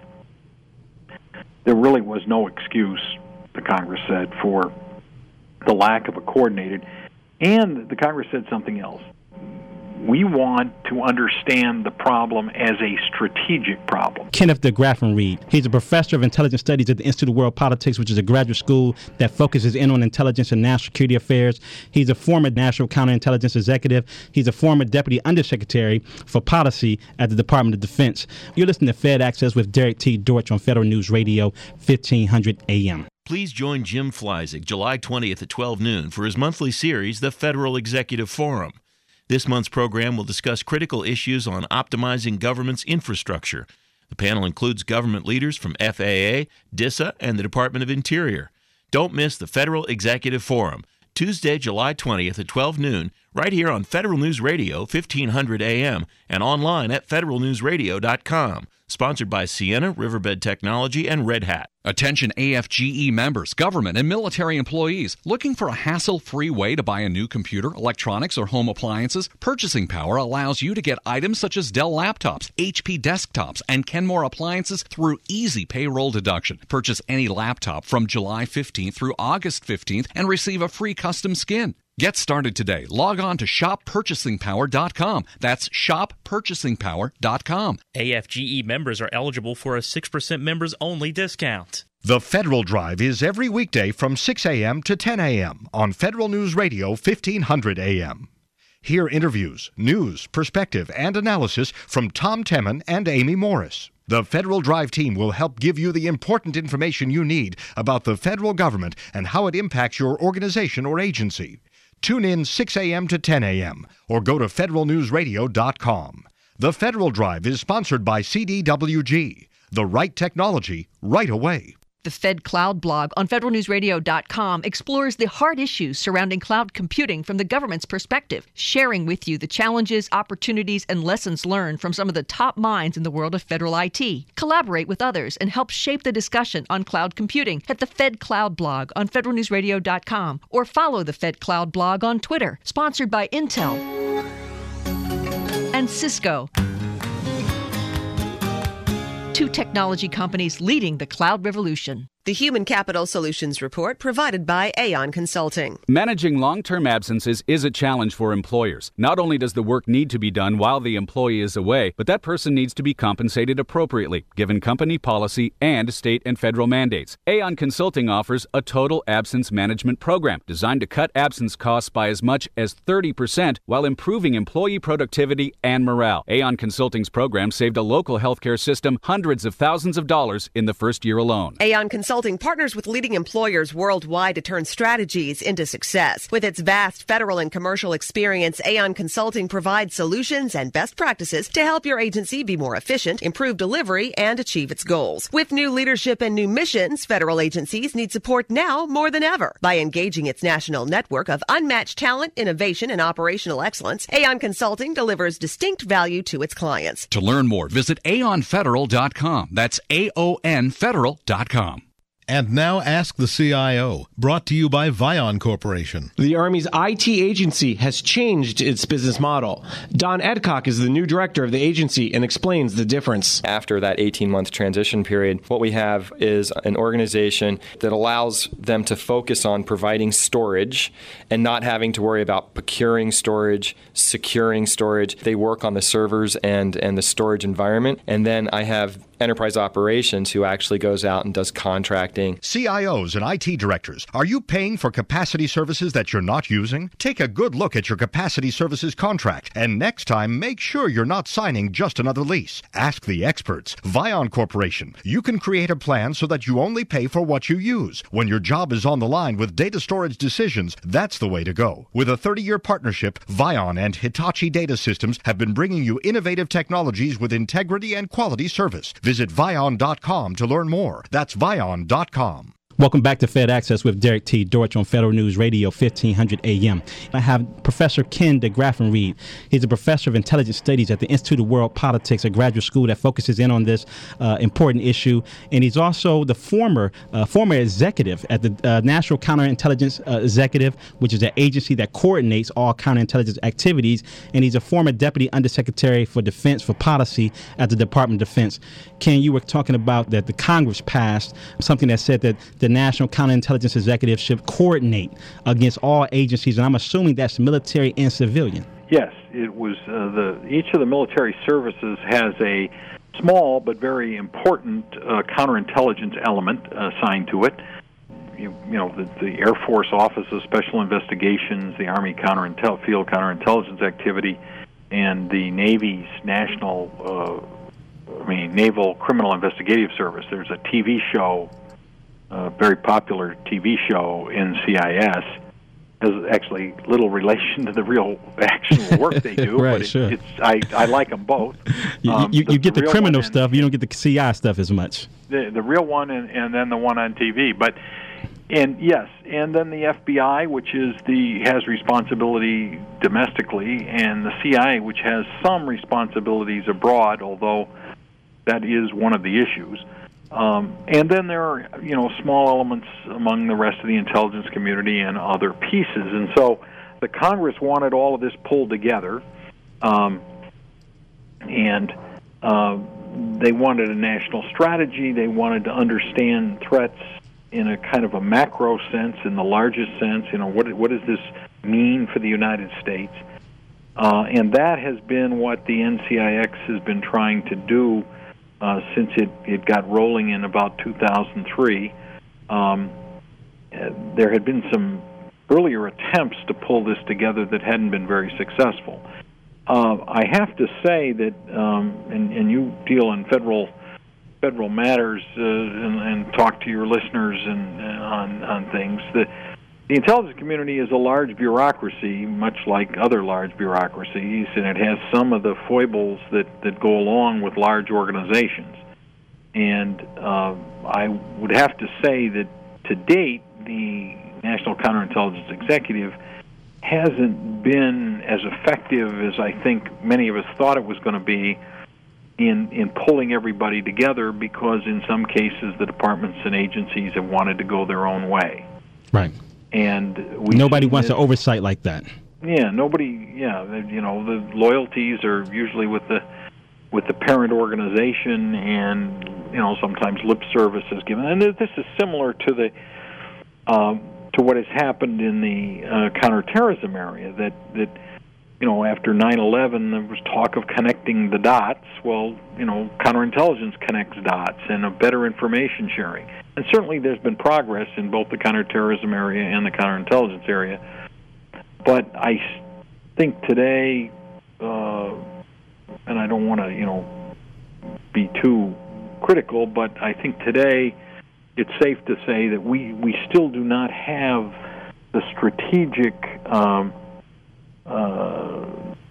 there really was no excuse, the Congress said, for the lack of a coordinated. And the Congress said something else. We want to understand the problem as a strategic problem. Kenneth DeGraffenreid Reed. He's a professor of intelligence studies at the Institute of World Politics, which is a graduate school that focuses in on intelligence and national security affairs. He's a former National Counterintelligence Executive. He's a former Deputy Undersecretary for Policy at the Department of Defense. You're listening to Fed Access with Derek T. Dortch on Federal News Radio, fifteen hundred A M. Please join Jim Fleisig July twentieth at twelve noon for his monthly series, The Federal Executive Forum. This month's program will discuss critical issues on optimizing government's infrastructure. The panel includes government leaders from F A A, DISA, and the Department of Interior. Don't miss the Federal Executive Forum, Tuesday, July twentieth at twelve noon, right here on Federal News Radio, fifteen hundred A M, and online at federal news radio dot com. Sponsored by Sienna, Riverbed Technology, and Red Hat. Attention A F G E members, government, and military employees looking for a hassle-free way to buy a new computer, electronics, or home appliances. Purchasing Power allows you to get items such as Dell laptops, H P desktops, and Kenmore appliances through easy payroll deduction. Purchase any laptop from July fifteenth through August fifteenth and receive a free custom skin. Get started today. Log on to shop purchasing power dot com. That's shop purchasing power dot com. A F G E members are eligible for a six percent members-only discount. The Federal Drive is every weekday from six A M to ten A M on Federal News Radio, fifteen hundred A M. Hear interviews, news, perspective, and analysis from Tom Temin and Amy Morris. The Federal Drive team will help give you the important information you need about the federal government and how it impacts your organization or agency. Tune in six A M to ten A M or go to federal news radio dot com. The Federal Drive is sponsored by C D W G. The right technology, right away. The Fed Cloud blog on federal news radio dot com explores the hard issues surrounding cloud computing from the government's perspective, sharing with you the challenges, opportunities, and lessons learned from some of the top minds in the world of federal I T. Collaborate with others and help shape the discussion on cloud computing at the Fed Cloud blog on federal news radio dot com or follow the Fed Cloud blog on Twitter, sponsored by Intel and Cisco. Two technology companies leading the cloud revolution. The Human Capital Solutions Report provided by Aon Consulting. Managing long-term absences is a challenge for employers. Not only does the work need to be done while the employee is away, but that person needs to be compensated appropriately, given company policy and state and federal mandates. Aon Consulting offers a total absence management program designed to cut absence costs by as much as thirty percent while improving employee productivity and morale. Aon Consulting's program saved a local healthcare system hundreds of thousands of dollars in the first year alone. Aon Consulting partners with leading employers worldwide to turn strategies into success. With its vast federal and commercial experience, Aon Consulting provides solutions and best practices to help your agency be more efficient, improve delivery, and achieve its goals. With new leadership and new missions, federal agencies need support now more than ever. By engaging its national network of unmatched talent, innovation, and operational excellence, Aon Consulting delivers distinct value to its clients. To learn more, visit aon federal dot com. That's A O N federal dot com. And now Ask the C I O, brought to you by Vion Corporation. The Army's I T agency has changed its business model. Don Edcock is the new director of the agency and explains the difference. After that eighteen-month transition period, what we have is an organization that allows them to focus on providing storage and not having to worry about procuring storage, securing storage. They work on the servers and, and the storage environment. And then I have enterprise operations who actually goes out and does contracting. C I Os and I T directors, are you paying for capacity services that you're not using? Take a good look at your capacity services contract, and next time make sure you're not signing just another lease. Ask the experts. Vion Corporation. You can create a plan so that you only pay for what you use. When your job is on the line with data storage decisions, that's the way to go. With a thirty-year partnership, Vion and Hitachi Data Systems have been bringing you innovative technologies with integrity and quality service. Visit vion dot com to learn more. That's vion dot com. Welcome back to Fed Access with Derek T. Dortch on Federal News Radio, fifteen hundred A M. I have Professor Ken DeGraffenreid. He's a professor of intelligence studies at the Institute of World Politics, a graduate school that focuses in on this uh, important issue. And he's also the former uh, former executive at the uh, National Counterintelligence uh, Executive, which is an agency that coordinates all counterintelligence activities. And he's a former deputy undersecretary for defense for policy at the Department of Defense. Ken, you were talking about that the Congress passed something that said that the National Counterintelligence Executive should coordinate against all agencies, and I'm assuming that's military and civilian. Yes, it was uh, the each of the military services has a small but very important uh, counterintelligence element uh, assigned to it. You, you know, the, the Air Force Office of Special Investigations, the Army Counterintel Field Counterintelligence Activity, and the Navy's National, uh, I mean, Naval Criminal Investigative Service. There's a T V show. A very popular T V show, N C I S, has actually little relation to the real actual work they do. Right, but it, sure. it's I, I like them both. You, Um, you, you get the, real criminal one and- stuff, you don't get the C I stuff as much. the the real one and, and then the one on T V. But and yes, and then the F B I, which is the has responsibility domestically, and the C I A, which has some responsibilities abroad, although that is one of the issues. Um, and then there are, you know, small elements among the rest of the intelligence community and other pieces. And so the Congress wanted all of this pulled together, um, and uh, they wanted a national strategy. They wanted to understand threats in a kind of a macro sense, in the largest sense. You know, what what does this mean for the United States? Uh, and that has been what the N C I X has been trying to do Uh, since it, it got rolling in about two thousand three. Um, uh, there had been some earlier attempts to pull this together that hadn't been very successful. Uh, I have to say that, um, and, and you deal in federal federal matters uh, and, and talk to your listeners and, and on, on things, that the intelligence community is a large bureaucracy, much like other large bureaucracies, and it has some of the foibles that, that go along with large organizations. And uh, I would have to say that to date, the National Counterintelligence Executive hasn't been as effective as I think many of us thought it was going to be in, in pulling everybody together, because in some cases the departments and agencies have wanted to go their own way. Right. And we Nobody wants an oversight like that. Yeah, nobody. Yeah, the- you know, the loyalties are usually with the with the parent organization, and you know, sometimes lip service is given. And this is similar to the um, to what has happened in the uh, counterterrorism area. That that you know, after nine eleven, there was talk of connecting the dots. Well, you know, counterintelligence connects dots and a better information sharing. And certainly there's been progress in both the counterterrorism area and the counterintelligence area. But I s- think today, uh, and I don't want to, you know, be too critical, but I think today it's safe to say that we, we still do not have the strategic um, uh,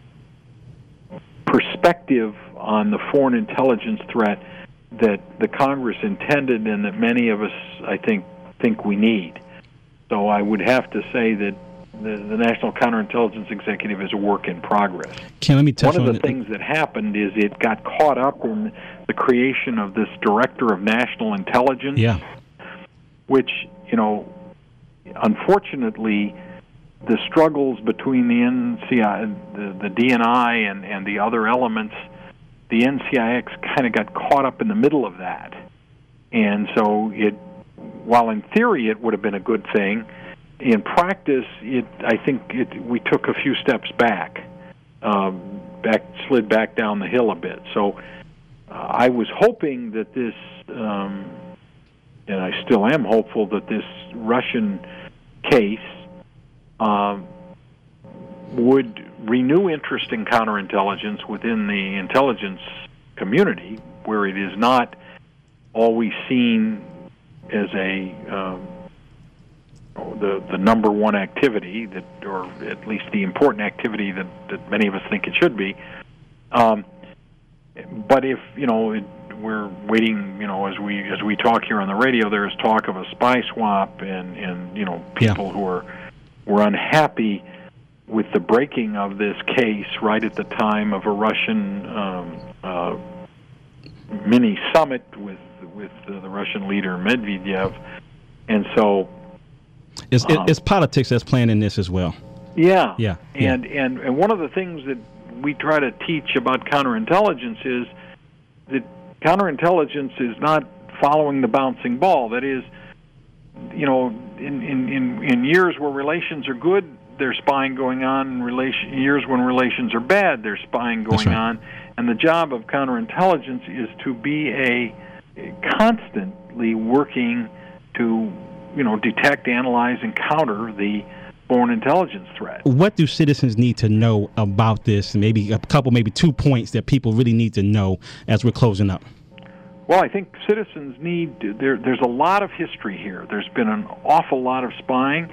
perspective on the foreign intelligence threat that the Congress intended and that many of us, I think, think we need. So I would have to say that the, the National Counterintelligence Executive is a work in progress. Ken, let me touch One of on the it. things that happened is it got caught up in the creation of this Director of National Intelligence, Yeah. which, you know, unfortunately, the struggles between the N C I, the, the D N I, and, and the other elements, the N C I X kind of got caught up in the middle of that. And so it, while in theory it would have been a good thing, in practice, it I think it, we took a few steps back, um, back slid back down the hill a bit. So uh, I was hoping that this, um, and I still am hopeful that this Russian case um, would renew interest in counterintelligence within the intelligence community, where it is not always seen as a um, the the number one activity that, or at least the important activity that, that many of us think it should be. Um, but if you know it, we're waiting, you know, as we as we talk here on the radio, there is talk of a spy swap, and, and you know people Yeah. who are were unhappy with the breaking of this case right at the time of a Russian um, uh, mini summit with with uh, the Russian leader Medvedev, and so It's, it, um, it's politics that's playing in this as well. yeah, Yeah, yeah. and and and one of the things that we try to teach about counterintelligence is that counterintelligence is not following the bouncing ball. That is, you know, in in in, in years where relations are good, there's spying going on. In relation years when relations are bad, there's spying going right. on. And the job of counterintelligence is to be a, a constantly working to, you know, detect, analyze, and counter the foreign intelligence threat. What do citizens need to know about this? Maybe a couple, maybe two points that people really need to know as we're closing up. Well, I think citizens need, there, there's a lot of history here. There's been an awful lot of spying.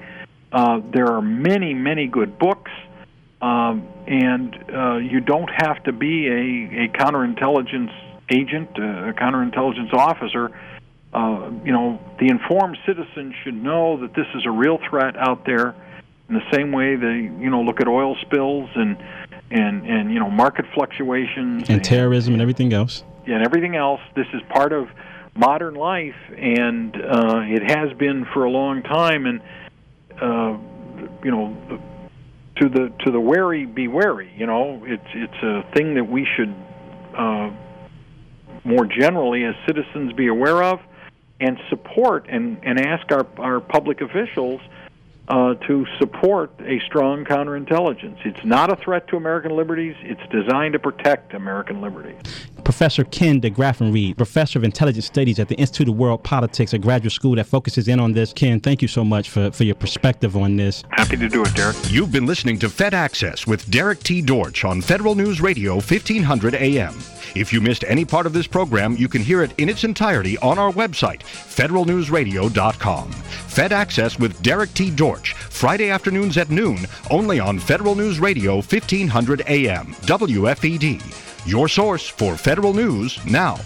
Uh, there are many, many good books, um, and uh, you don't have to be a, a counterintelligence agent, a counterintelligence officer. Uh, you know, the informed citizen should know that this is a real threat out there. In the same way they, you know, look at oil spills and and and you know market fluctuations and, and terrorism and everything else. Yeah, and everything else. This is part of modern life, and uh, it has been for a long time. And uh, you know, to the to the wary, be wary. You know, it's it's a thing that we should uh, more generally as citizens be aware of and support and and ask our our public officials Uh, to support a strong counterintelligence. It's not a threat to American liberties. It's designed to protect American liberties. Professor Ken de Graffenried, Professor of Intelligence Studies at the Institute of World Politics, a graduate school that focuses in on this. Ken, thank you so much for, for your perspective on this. Happy to do it, Derek. You've been listening to Fed Access with Derek T. Dortch on Federal News Radio, fifteen hundred A M. If you missed any part of this program, you can hear it in its entirety on our website, federal news radio dot com. Fed Access with Derek T. Dortch, Friday afternoons at noon, only on Federal News Radio, fifteen hundred A M, W F E D. Your source for federal news now.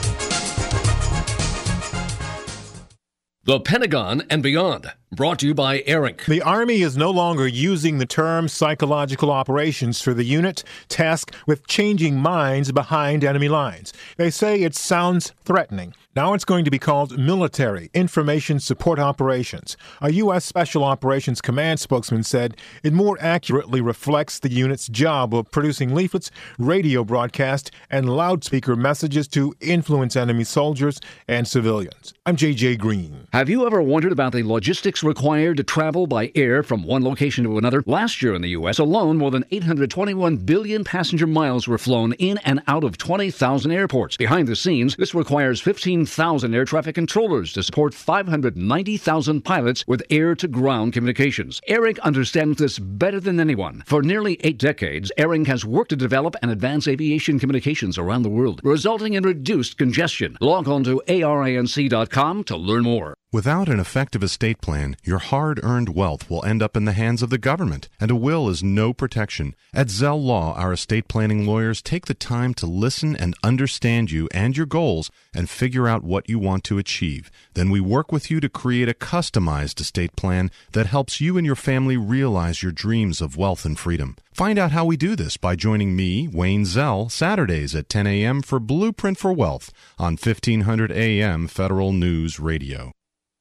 The Pentagon and Beyond, brought to you by ARINC. The Army is no longer using the term psychological operations for the unit tasked with changing minds behind enemy lines. They say it sounds threatening. Now it's going to be called Military Information Support Operations. A U S Special Operations Command spokesman said it more accurately reflects the unit's job of producing leaflets, radio broadcasts, and loudspeaker messages to influence enemy soldiers and civilians. I'm J J Green. Have you ever wondered about the logistics required to travel by air from one location to another? Last year in the U S alone, more than eight hundred twenty-one billion passenger miles were flown in and out of twenty thousand airports. Behind the scenes, this requires fifteen thousand air traffic controllers to support five hundred ninety thousand pilots with air-to-ground communications. ARINC understands this better than anyone. For nearly eight decades, ARINC has worked to develop and advance aviation communications around the world, resulting in reduced congestion. Log on to A R I N C dot com to learn more. Without an effective estate plan, your hard-earned wealth will end up in the hands of the government, and a will is no protection. At Zell Law, our estate planning lawyers take the time to listen and understand you and your goals and figure out what you want to achieve. Then we work with you to create a customized estate plan that helps you and your family realize your dreams of wealth and freedom. Find out how we do this by joining me, Wayne Zell, Saturdays at ten a.m. for Blueprint for Wealth on fifteen hundred A M Federal News Radio.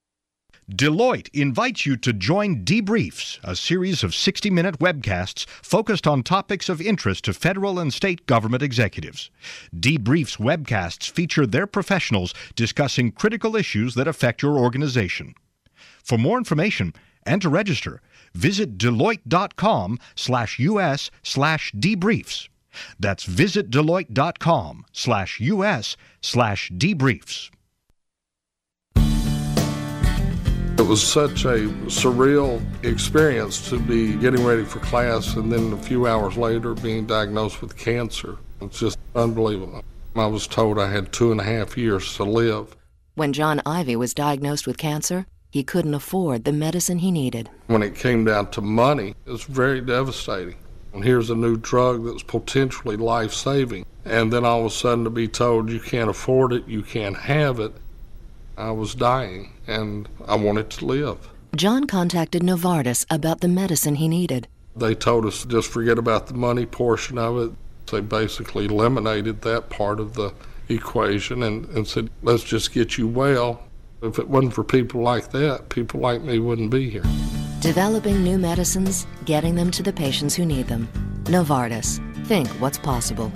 Deloitte invites you to join Debriefs, a series of sixty-minute webcasts focused on topics of interest to federal and state government executives. Debriefs webcasts feature their professionals discussing critical issues that affect your organization. For more information and to register, visit Deloitte.com slash US slash debriefs. That's visit Deloitte.com slash US slash debriefs. It was such a surreal experience to be getting ready for class and then a few hours later being diagnosed with cancer. It's just unbelievable. I was told I had two and a half years to live. When John Ivey was diagnosed with cancer, he couldn't afford the medicine he needed. When it came down to money, it was very devastating. And here's a new drug that's potentially life-saving. And then all of a sudden to be told you can't afford it, you can't have it. I was dying, and I wanted to live. John contacted Novartis about the medicine he needed. They told us to just forget about the money portion of it. They basically eliminated that part of the equation and, and said, let's just get you well. If it wasn't for people like that, people like me wouldn't be here. Developing new medicines, getting them to the patients who need them. Novartis. Think what's possible.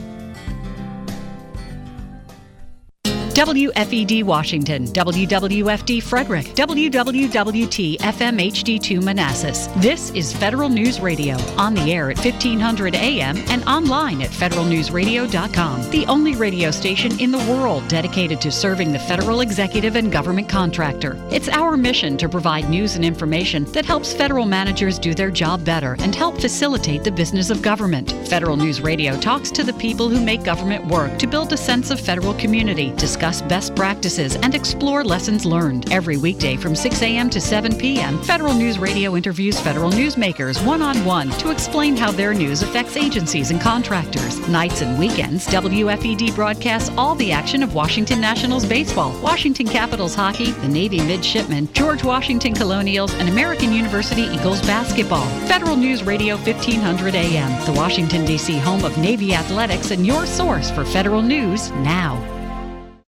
W F E D Washington, W W F D Frederick, W W W T F M H D two Manassas. This is Federal News Radio, on the air at fifteen hundred A M and online at federal news radio dot com. The only radio station in the world dedicated to serving the federal executive and government contractor. It's our mission to provide news and information that helps federal managers do their job better and help facilitate the business of government. Federal News Radio talks to the people who make government work to build a sense of federal community, discuss discuss best practices and explore lessons learned. Every weekday from six a.m. to seven p.m., Federal News Radio interviews federal newsmakers one-on-one to explain how their news affects agencies and contractors. Nights and weekends, W F E D broadcasts all the action of Washington Nationals baseball, Washington Capitals hockey, the Navy midshipmen, George Washington Colonials, and American University Eagles basketball. Federal News Radio fifteen hundred A M, the Washington, D C home of Navy athletics and your source for federal news now.